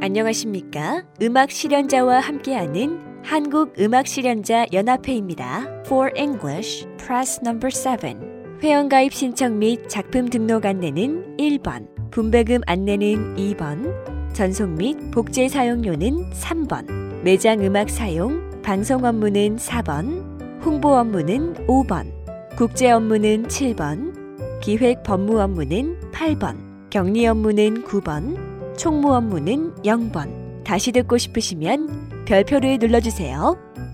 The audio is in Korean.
안녕하십니까? 음악 실현자와 함께하는 한국음악실현자 연합회입니다. For English, press number 7. 회원가입 신청 및 작품 등록 안내는 1번, 분배금 안내는 2번, 전송 및 복제 사용료는 3번, 매장 음악 사용, 방송 업무는 4번, 홍보 업무는 5번, 국제 업무는 7번, 기획 법무 업무는 8번, 격리 업무는 9번, 총무 업무는 0번. 다시 듣고 싶으시면 별표를 눌러주세요.